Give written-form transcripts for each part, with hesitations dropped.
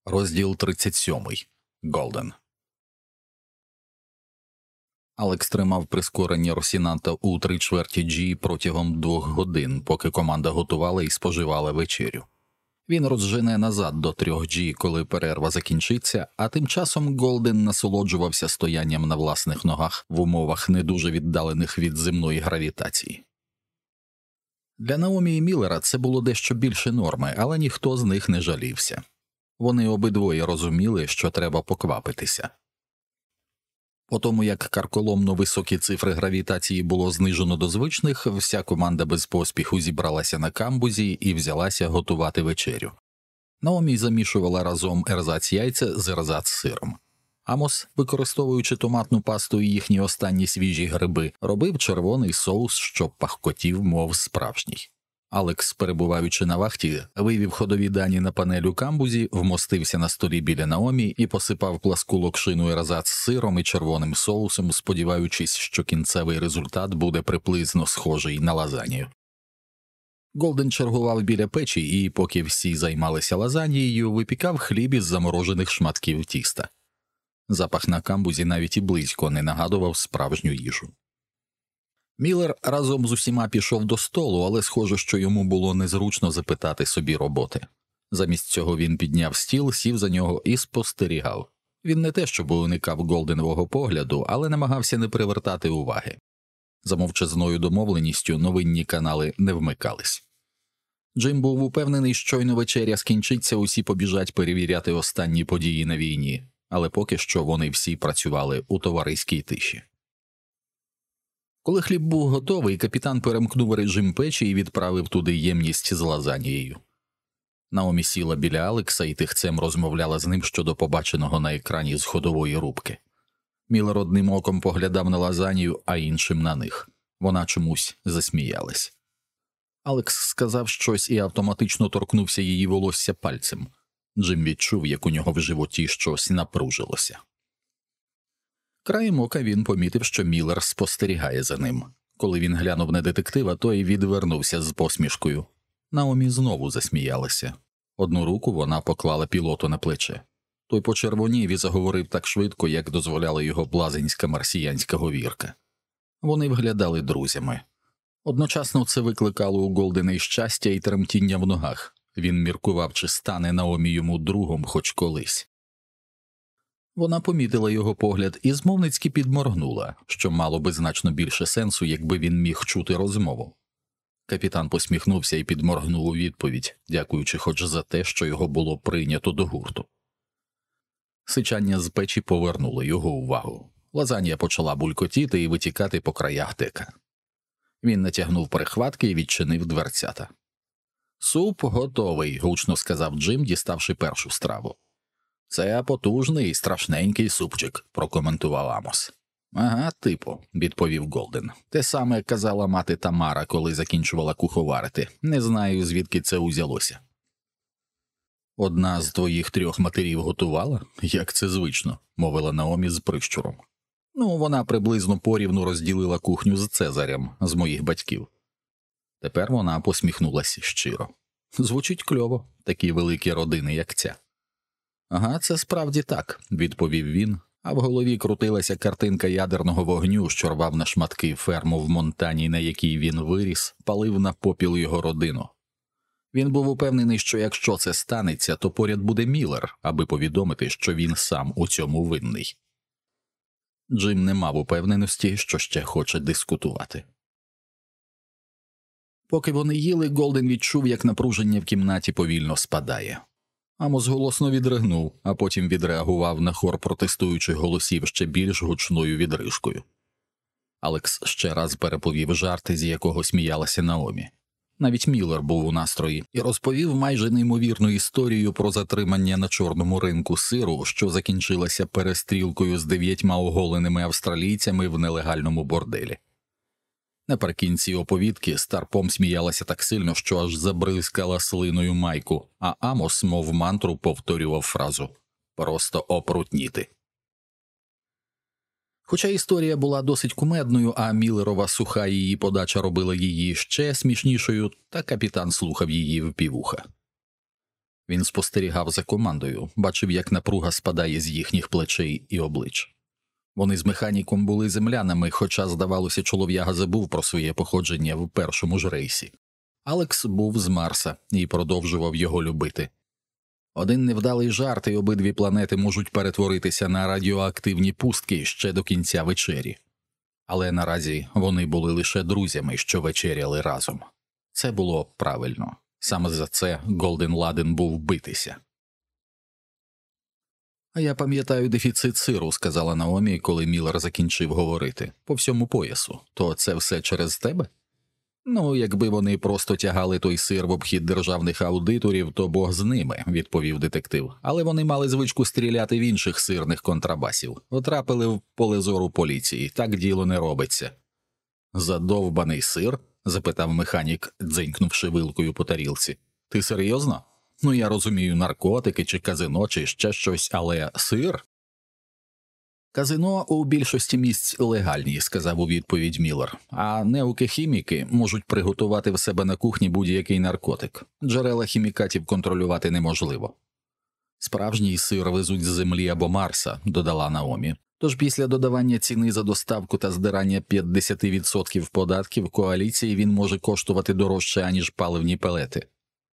Розділ 37. Голден. Алекс тримав прискорення Росінанта у 3/4 G протягом 2 годин, поки команда готувала і споживала вечерю. Він розжене назад до 3 G, коли перерва закінчиться, а тим часом Голден насолоджувався стоянням на власних ногах в умовах не дуже віддалених від земної гравітації. Для Наомі і Міллера це було дещо більше норми, але ніхто з них не жалівся. Вони обидвоє розуміли, що треба поквапитися. По тому, як карколомно високі цифри гравітації було знижено до звичних, вся команда без поспіху зібралася на камбузі і взялася готувати вечерю. Наомі замішувала разом ерзац-яйця з ерзац-сиром. Амос, використовуючи томатну пасту і їхні останні свіжі гриби, робив червоний соус, що пахкотів, мов справжній. Алекс, перебуваючи на вахті, вивів ходові дані на панель у камбузі, вмостився на столі біля Наомі і посипав пласку локшину ерзац сиром і червоним соусом, сподіваючись, що кінцевий результат буде приблизно схожий на лазанью. Голден чергував біля печі і, поки всі займалися лазаньєю, випікав хліб із заморожених шматків тіста. Запах на камбузі навіть і близько не нагадував справжню їжу. Міллер разом з усіма пішов до столу, але схоже, що йому було незручно запитати собі роботи. Замість цього він підняв стіл, сів за нього і спостерігав. Він не те, щоб уникав Голденового погляду, але намагався не привертати уваги. За мовчазною домовленістю новинні канали не вмикались. Джим був упевнений, щойно вечеря скінчиться, усі побіжать перевіряти останні події на війні, але поки що вони всі працювали у товариській тиші. Коли хліб був готовий, капітан перемкнув режим печі і відправив туди ємність з лазаньєю. Наомі сіла біля Алекса і тихцем розмовляла з ним щодо побаченого на екрані з ходової рубки. Міллер одним оком поглядав на лазанью, а іншим на них. Вона чомусь засміялась. Алекс сказав щось і автоматично торкнувся її волосся пальцем. Джим відчув, як у нього в животі щось напружилося. Краєм ока він помітив, що Міллер спостерігає за ним. Коли він глянув на детектива, той відвернувся з посмішкою. Наомі знову засміялася. Одну руку вона поклала пілоту на плече. Той почервонів і заговорив так швидко, як дозволяла його блазенська марсіянська говірка. Вони виглядали друзями. Одночасно це викликало у Голдена й щастя і тремтіння в ногах. Він міркував, чи стане Наомі йому другом хоч колись. Вона помітила його погляд і змовницьки підморгнула, що мало би значно більше сенсу, якби він міг чути розмову. Капітан посміхнувся і підморгнув у відповідь, дякуючи хоч за те, що його було прийнято до гурту. Сичання з печі повернуло його увагу. Лазанья почала булькотіти і витікати по краях дека. Він натягнув перехватки і відчинив дверцята. «Суп готовий», – гучно сказав Джим, діставши першу страву. «Це потужний, страшненький супчик», – прокоментував Амос. «Ага, типу», – відповів Голден. «Те саме казала мати Тамара, коли закінчувала куховарити. Не знаю, звідки це узялося». «Одна з твоїх 3 матерів готувала? Як це звично», – мовила Наомі з прищуром. «Ну, вона приблизно порівну розділила кухню з Цезарем, з моїх батьків». Тепер вона посміхнулася щиро. «Звучить кльово, такі великі родини, як ця». «Ага, це справді так», – відповів він, а в голові крутилася картинка ядерного вогню, що рвав на шматки ферму в Монтані, на якій він виріс, палив на попіл його родину. Він був упевнений, що якщо це станеться, то поряд буде Міллер, аби повідомити, що він сам у цьому винний. Джим не мав упевненості, що ще хоче дискутувати. Поки вони їли, Голден відчув, як напруження в кімнаті повільно спадає. Амос голосно відригнув, а потім відреагував на хор протестуючих голосів ще більш гучною відрижкою. Алекс ще раз переповів жарт, з якого сміялася Наомі. Навіть Міллер був у настрої і розповів майже неймовірну історію про затримання на чорному ринку сиру, що закінчилася перестрілкою з 9 оголеними австралійцями в нелегальному борделі. Наприкінці оповідки Старпом сміялася так сильно, що аж забризкала слиною майку, а Амос, мов мантру, повторював фразу «просто опрутніти». Хоча історія була досить кумедною, а Міллерова суха її подача робила її ще смішнішою, та капітан слухав її впівуха. Він спостерігав за командою, бачив, як напруга спадає з їхніх плечей і облич. Вони з механіком були землянами, хоча, здавалося, чолов'яга забув про своє походження в першому ж рейсі. Алекс був з Марса і продовжував його любити. Один невдалий жарт, і обидві планети можуть перетворитися на радіоактивні пустки ще до кінця вечері. Але наразі вони були лише друзями, що вечеряли разом. Це було правильно. Саме за це Голден ладен був битися. «А я пам'ятаю дефіцит сиру», – сказала Наомі, коли Міллер закінчив говорити. «По всьому поясу. То це все через тебе?» «Ну, якби вони просто тягали той сир в обхід державних аудиторів, то Бог з ними», – відповів детектив. «Але вони мали звичку стріляти в інших сирних контрабасів. Потрапили в поле зору поліції. Так діло не робиться». «Задовбаний сир?» – запитав механік, дзенькнувши вилкою по тарілці. «Ти серйозно? Ну, я розумію, наркотики чи казино, чи ще щось, але сир?» «Казино у більшості місць легальні», – сказав у відповідь Міллер, «а неукохіміки можуть приготувати в себе на кухні будь-який наркотик. Джерела хімікатів контролювати неможливо». «Справжній сир везуть з Землі або Марса», – додала Наомі. «Тож після додавання ціни за доставку та здирання 50% податків коаліції він може коштувати дорожче, аніж паливні пелети».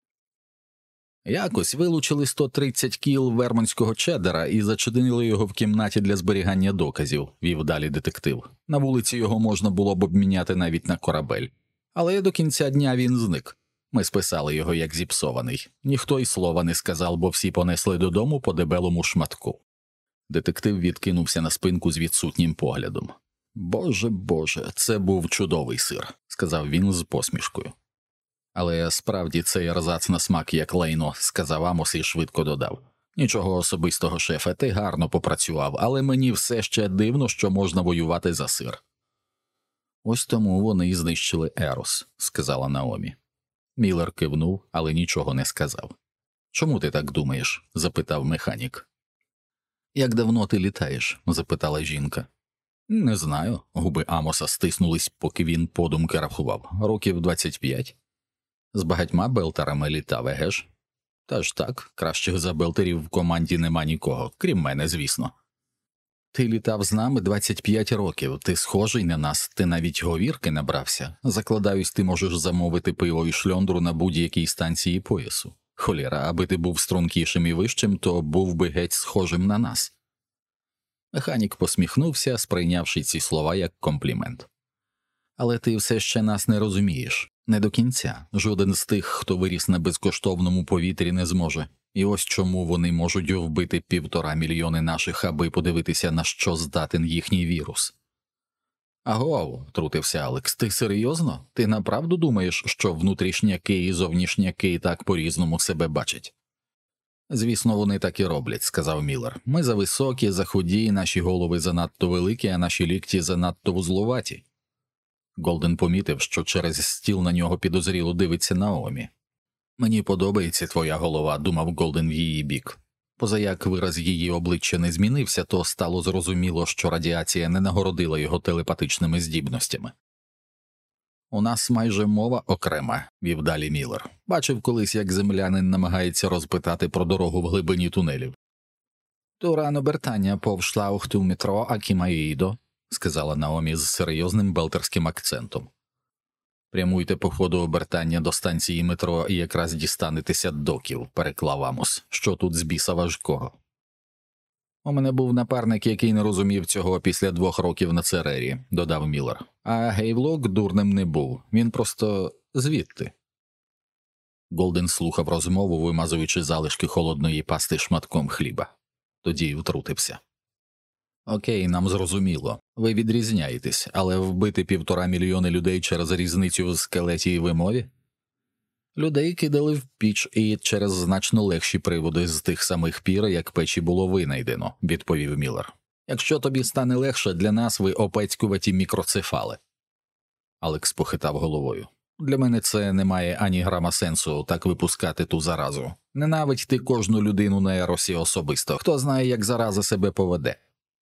«Якось вилучили 130 кіл вермонтського чеддера і зачинили його в кімнаті для зберігання доказів», – вів далі детектив. «На вулиці його можна було б обміняти навіть на корабель. Але до кінця дня він зник. Ми списали його як зіпсований. Ніхто й слова не сказав, бо всі понесли додому по дебелому шматку». Детектив відкинувся на спинку з відсутнім поглядом. «Боже, Боже, це був чудовий сир», – сказав він з посмішкою. «Але справді цей ерзац на смак як лайно», – сказав Амос і швидко додав. «Нічого особистого, шефе, ти гарно попрацював, але мені все ще дивно, що можна воювати за сир». «Ось тому вони й знищили Ерос», – сказала Наомі. Міллер кивнув, але нічого не сказав. «Чому ти так думаєш?» – запитав механік. «Як давно ти літаєш?» – запитала жінка. «Не знаю». Губи Амоса стиснулись, поки він подумки рахував. «Років 25. З багатьма белтерами літав, еге ж?» «Та ж так, кращих за белтерів в команді нема нікого, крім мене, звісно». «Ти літав з нами 25 років, ти схожий на нас, ти навіть говірки набрався. Закладаюсь, ти можеш замовити пиво і шльондру на будь-якій станції поясу. Холєра, аби ти був стрункішим і вищим, то був би геть схожим на нас». Механік посміхнувся, сприйнявши ці слова як комплімент. «Але ти все ще нас не розумієш. Не до кінця. Жоден з тих, хто виріс на безкоштовному повітрі, не зможе. І ось чому вони можуть вбити 1,5 мільйони наших, аби подивитися, на що здатен їхній вірус». «Агов», – втрутився Алекс, – «ти серйозно? Ти направду думаєш, що внутрішняки і зовнішняки так по-різному себе бачать?» «Звісно, вони так і роблять», – сказав Міллер. «Ми зависокі, заході, наші голови занадто великі, а наші лікті занадто вузлуваті». Голден помітив, що через стіл на нього підозріло дивиться Наомі. «Мені подобається твоя голова», – думав Голден в її бік. Позаяк вираз її обличчя не змінився, то стало зрозуміло, що радіація не нагородила його телепатичними здібностями. «У нас майже мова окрема», – вів далі Міллер. «Бачив колись, як землянин намагається розпитати про дорогу в глибині тунелів». «Турано Бертання повшла ухту метро Акімаїдо», – сказала Наомі з серйозним белтерським акцентом. «Прямуйте по ходу обертання до станції метро і якраз дістанетеся доків», – переклав Амос. «Що тут з біса важкого?» «У мене був напарник, який не розумів цього після 2 років на Церері», – додав Міллер. «А Гейвлок дурним не був. Він просто звідти». Голден слухав розмову, вимазуючи залишки холодної пасти шматком хліба. Тоді втрутився. «Окей, нам зрозуміло. Ви відрізняєтесь, але вбити 1,5 мільйони людей через різницю в скелеті і вимові? Людей кидали в піч і через значно легші приводи з тих самих пір, як печі було винайдено», – відповів Міллер. «Якщо тобі стане легше, для нас ви опецькуваті мікроцефали». Алекс похитав головою. «Для мене це не має ані грама сенсу так випускати ту заразу. Ненавидь ти кожну людину на Еросі особисто. Хто знає, як зараза себе поведе».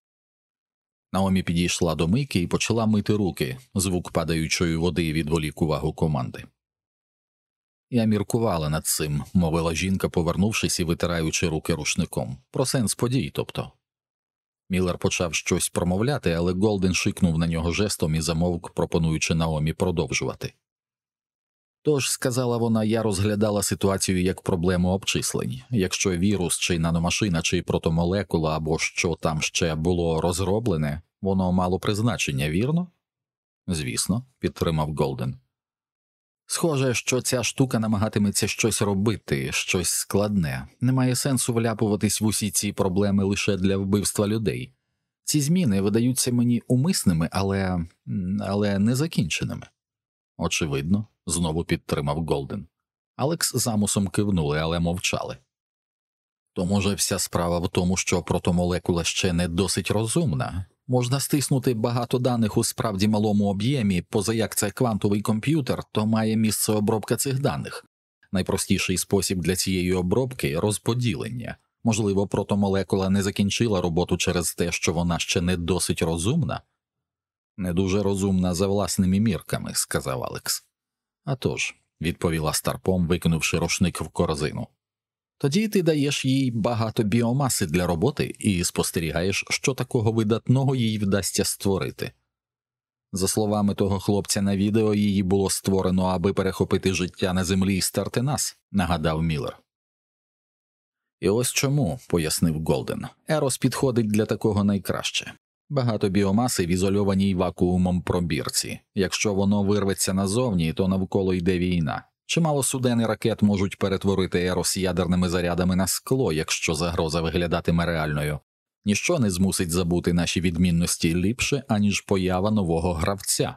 Наомі підійшла до мийки і почала мити руки. Звук падаючої води відволік увагу команди. Я міркувала над цим, мовила жінка, повернувшись і витираючи руки рушником. Про сенс подій, тобто. Міллер почав щось промовляти, але Голден шикнув на нього жестом і замовк, пропонуючи Наомі продовжувати. Тож, сказала вона, я розглядала ситуацію як проблему обчислень. Якщо вірус, чи наномашина, чи протомолекула, або що там ще було розроблене, воно мало призначення, вірно? Звісно, підтримав Голден. Схоже, що ця штука намагатиметься щось робити, щось складне. Немає сенсу вляпуватись в усі ці проблеми лише для вбивства людей. Ці зміни видаються мені умисними, але незакінченими. Очевидно, знову підтримав Голден. Алекс з Амосом кивнули, але мовчали. То, може, вся справа в тому, що протомолекула ще не досить розумна? Можна стиснути багато даних у справді малому об'ємі, поза як це квантовий комп'ютер, то має місце обробка цих даних. Найпростіший спосіб для цієї обробки – розподілення. Можливо, протомолекула не закінчила роботу через те, що вона ще не досить розумна? Не дуже розумна за власними мірками, сказав Алекс. А тож, відповіла Старпом, викинувши рушник в корзину. Тоді ти даєш їй багато біомаси для роботи і спостерігаєш, що такого видатного їй вдасться створити. За словами того хлопця на відео, її було створено, аби перехопити життя на землі і стерти нас, нагадав Міллер. І ось чому, пояснив Голден, Ерос підходить для такого найкраще. Багато біомаси в ізольованій вакуумом пробірці. Якщо воно вирветься назовні, то навколо йде війна. Чимало суден і ракет можуть перетворити Ерос ядерними зарядами на скло, якщо загроза виглядатиме реальною. Ніщо не змусить забути наші відмінності ліпше, аніж поява нового гравця.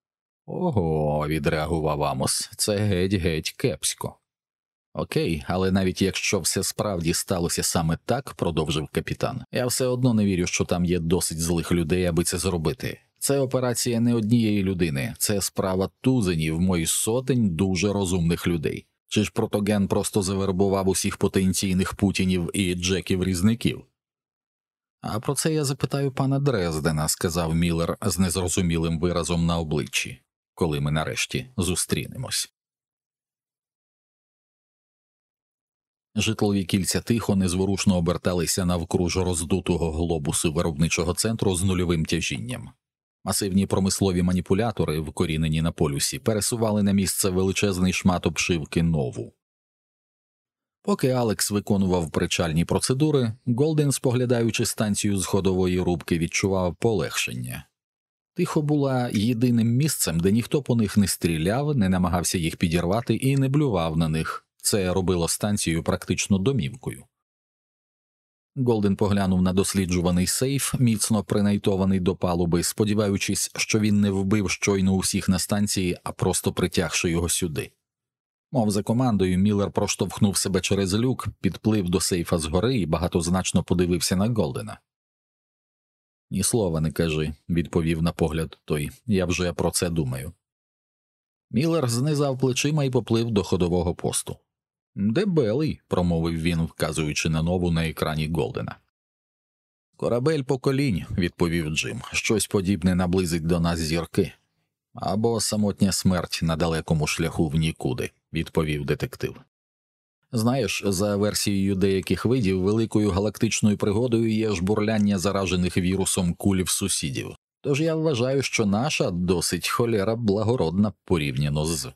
Ого, відреагував Амос, це геть-геть кепсько. Окей, але навіть якщо все справді сталося саме так, продовжив капітан, я все одно не вірю, що там є досить злих людей, аби це зробити. Це операція не однієї людини, це справа тузенів, мої сотень дуже розумних людей. Чи ж протоген просто завербував усіх потенційних Путінів і Джеків-різників? А про це я запитаю пана Дрездена, сказав Міллер з незрозумілим виразом на обличчі, коли ми нарешті зустрінемось. Житлові кільця тихо, незворушно оберталися навкруж роздутого глобусу виробничого центру з нульовим тяжінням. Масивні промислові маніпулятори, вкорінені на полюсі, пересували на місце величезний шмат обшивки нову. Поки Алекс виконував причальні процедури, Голден, споглядаючи станцію з ходової рубки, відчував полегшення. Тихо була єдиним місцем, де ніхто по них не стріляв, не намагався їх підірвати і не блював на них. Це робило станцію практично домівкою. Голден поглянув на досліджуваний сейф, міцно принайтований до палуби, сподіваючись, що він не вбив щойно усіх на станції, а просто притягши його сюди. Мов за командою, Міллер проштовхнув себе через люк, підплив до сейфа згори і багатозначно подивився на Голдена. «Ні слова не кажи», – відповів на погляд той, – «я вже про це думаю». Міллер знизав плечима і поплив до ходового посту. «Дебелий», – промовив він, вказуючи на нову на екрані Голдена. «Корабель поколінь», – відповів Джим, – «щось подібне наблизить до нас зірки». «Або самотня смерть на далекому шляху в нікуди», – відповів детектив. «Знаєш, за версією деяких видів, великою галактичною пригодою є жбурляння заражених вірусом куль в сусідів. Тож я вважаю, що наша досить холєра благородна порівняно з...»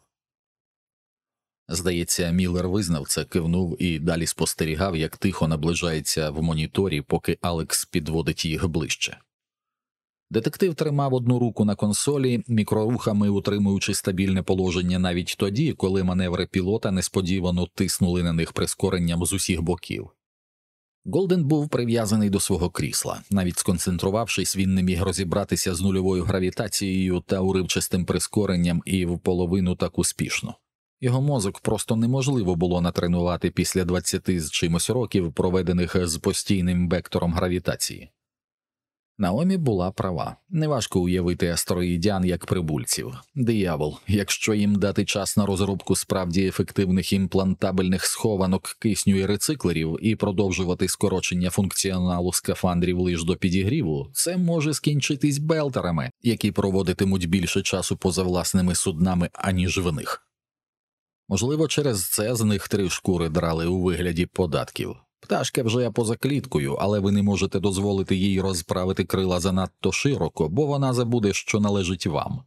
Здається, Міллер визнав це, кивнув і далі спостерігав, як тихо наближається в моніторі, поки Алекс підводить їх ближче. Детектив тримав одну руку на консолі, мікрорухами утримуючи стабільне положення навіть тоді, коли маневри пілота несподівано тиснули на них прискоренням з усіх боків. Голден був прив'язаний до свого крісла. Навіть сконцентрувавшись, він не міг розібратися з нульовою гравітацією та уривчастим прискоренням і вполовину так успішно. Його мозок просто неможливо було натренувати після 20 з чимось років, проведених з постійним вектором гравітації. Наомі була права. Неважко уявити астероїдян як прибульців. Диявол, якщо їм дати час на розробку справді ефективних імплантабельних схованок кисню і рециклерів і продовжувати скорочення функціоналу скафандрів лиш до підігріву, це може скінчитись белтерами, які проводитимуть більше часу поза власними суднами, аніж в них. Можливо, через це з них 3 шкури драли у вигляді податків. Пташка вже поза кліткою, але ви не можете дозволити їй розправити крила занадто широко, бо вона забуде, що належить вам.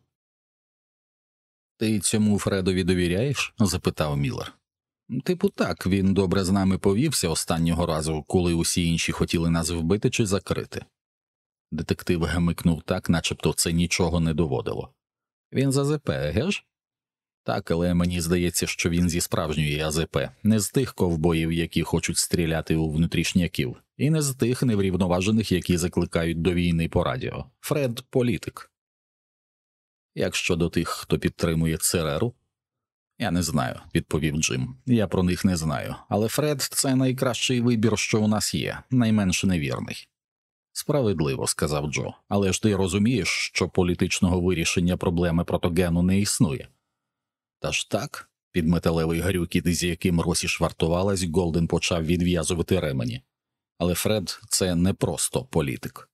«Ти цьому Фредові довіряєш?» – запитав Міллер. «Типу так, він добре з нами повівся останнього разу, коли усі інші хотіли нас вбити чи закрити». Детектив гмикнув так, начебто це нічого не доводило. «Він з АЗП, еге ж?» «Так, але мені здається, що він зі справжньої АЗП, не з тих ковбоїв, які хочуть стріляти у внутрішняків, і не з тих неврівноважених, які закликають до війни по радіо. Фред – політик». «Як щодо тих, хто підтримує ЦРРу?» «Я не знаю», – відповів Джим. «Я про них не знаю. Але Фред – це найкращий вибір, що у нас є, найменш невірний». «Справедливо», – сказав Джо. «Але ж ти розумієш, що політичного вирішення проблеми протогену не існує?» «Та ж так», – під металевий грюкіт, з яким Росі швартувалась, Голден почав відв'язувати ремені. «Але Фред – це не просто політик».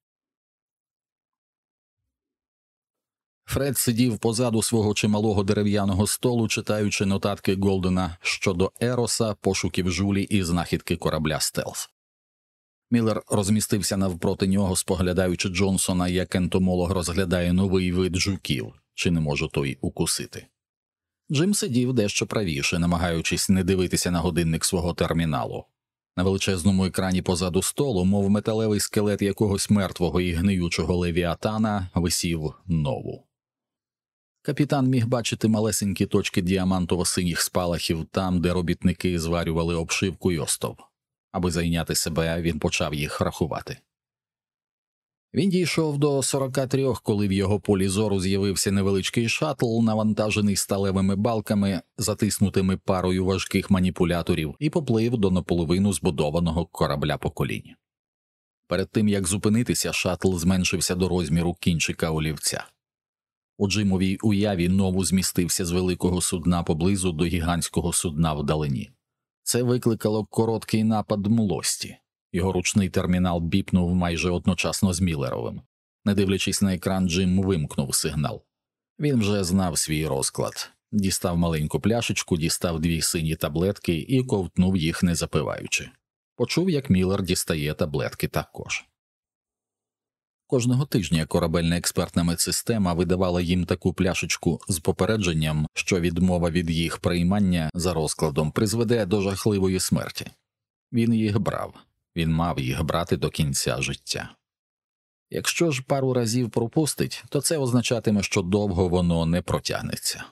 Фред сидів позаду свого чималого дерев'яного столу, читаючи нотатки Голдена щодо Ероса, пошуків Жулі і знахідки корабля «Стелс». Міллер розмістився навпроти нього, споглядаючи Джонсона, як ентомолог розглядає новий вид жуків, чи не може той укусити. Джим сидів дещо правіше, намагаючись не дивитися на годинник свого терміналу. На величезному екрані позаду столу, мов металевий скелет якогось мертвого і гниючого левіатана, висів Нову. Капітан міг бачити малесенькі точки діамантово-синіх спалахів там, де робітники зварювали обшивку й остов. Аби зайняти себе, він почав їх рахувати. Він дійшов до 43, коли в його полі зору з'явився невеличкий шаттл, навантажений сталевими балками, затиснутими парою важких маніпуляторів, і поплив до наполовину збудованого корабля поколінь. Перед тим, як зупинитися, шаттл зменшився до розміру кінчика олівця. У Джимовій уяві Нову змістився з великого судна поблизу до гігантського судна вдалині. Це викликало короткий напад млості. Його ручний термінал біпнув майже одночасно з Міллеровим. Не дивлячись на екран, Джим вимкнув сигнал. Він вже знав свій розклад. Дістав маленьку пляшечку, дістав 2 сині таблетки і ковтнув їх, не запиваючи. Почув, як Міллер дістає таблетки також. Кожного тижня корабельна експертна медсистема видавала їм таку пляшечку з попередженням, що відмова від їх приймання за розкладом призведе до жахливої смерті. Він їх брав. Він мав їх брати до кінця життя. Якщо ж пару разів пропустить, то це означатиме, що довго воно не протягнеться.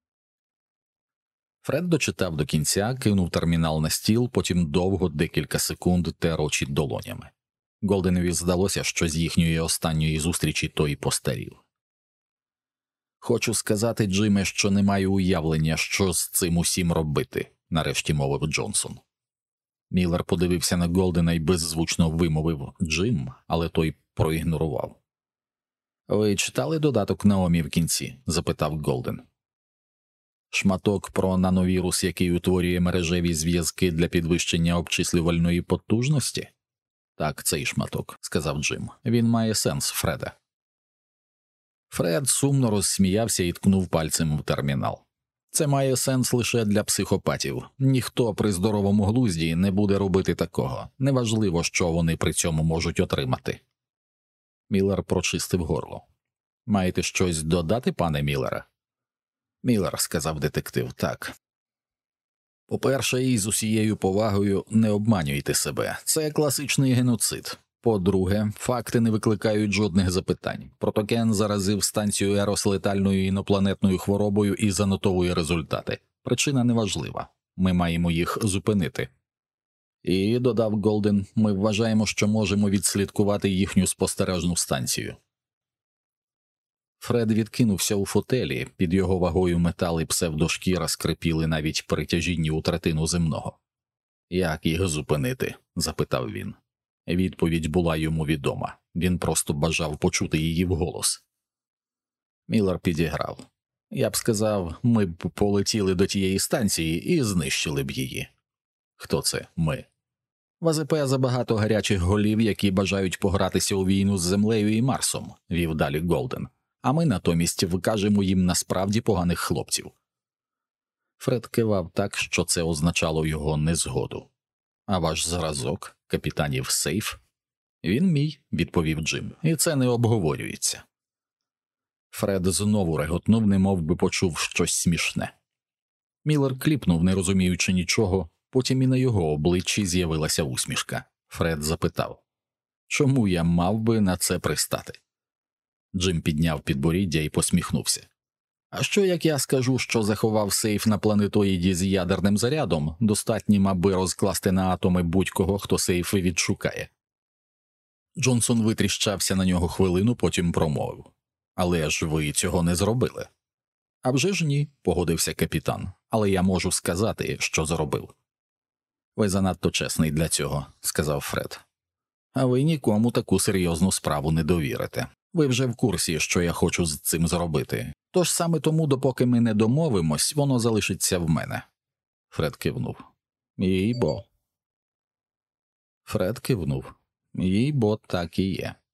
Фред дочитав до кінця, кинув термінал на стіл, потім довго, декілька секунд, тер очі долонями. Голденові здалося, що з їхньої останньої зустрічі той постарів. «Хочу сказати, Джиме, що не маю уявлення, що з цим усім робити», – нарешті мовив Джонсон. Міллер подивився на Голдена і беззвучно вимовив «Джим», але той проігнорував. «Ви читали додаток Наомі в кінці?» – запитав Голден. «Шматок про нановірус, який утворює мережеві зв'язки для підвищення обчислювальної потужності?» «Так, цей шматок», – сказав Джим. «Він має сенс, Фреде». Фред сумно розсміявся і ткнув пальцем в термінал. «Це має сенс лише для психопатів. Ніхто при здоровому глузді не буде робити такого. Неважливо, що вони при цьому можуть отримати». Міллер прочистив горло. «Маєте щось додати, пане Міллере?» «Міллер», – сказав детектив, – «так. По-перше, і з усією повагою, не обманюйте себе. Це класичний геноцид. По-друге, факти не викликають жодних запитань. Протоген заразив станцію Ерос летальною інопланетною хворобою і занотовує результати. Причина неважлива. Ми маємо їх зупинити». «І», – додав Голден, – «ми вважаємо, що можемо відслідкувати їхню спостережну станцію». Фред відкинувся у фотелі, під його вагою метал і псевдошкіра скрипіли навіть при тяжінні у третину земного. «Як їх зупинити?» – запитав він. Відповідь була йому відома. Він просто бажав почути її вголос. Міллер підіграв. «Я б сказав, ми б полетіли до тієї станції і знищили б її». «Хто це ми?» «В АЗП забагато гарячих голів, які бажають погратися у війну з Землею і Марсом», – вів далі Голден. «А ми натомість викажемо їм насправді поганих хлопців». Фред кивав так, що це означало його незгоду. А ваш зразок, капітанів сейф? Він мій, відповів Джим, і це не обговорюється. Фред знову реготнув, немов би почув щось смішне. Міллер кліпнув, не розуміючи нічого, потім і на його обличчі з'явилася усмішка. Фред запитав: «Чому я мав би на це пристати?» Джим підняв підборіддя і посміхнувся. «А що, як я скажу, що заховав сейф на планетоїді з ядерним зарядом, достатнім, аби розкласти на атоми будь-кого, хто сейфи відшукає?» Джонсон витріщався на нього хвилину, потім промовив: «Але ж ви цього не зробили». «А вже ж ні», – погодився капітан, «але я можу сказати, що зробив». «Ви занадто чесний для цього», – сказав Фред. «А ви нікому таку серйозну справу не довірите. Ви вже в курсі, що я хочу з цим зробити. Тож саме тому, допоки ми не домовимось, воно залишиться в мене». Фред кивнув. «Їй-бо». Фред кивнув. «Їй-бо, так і є».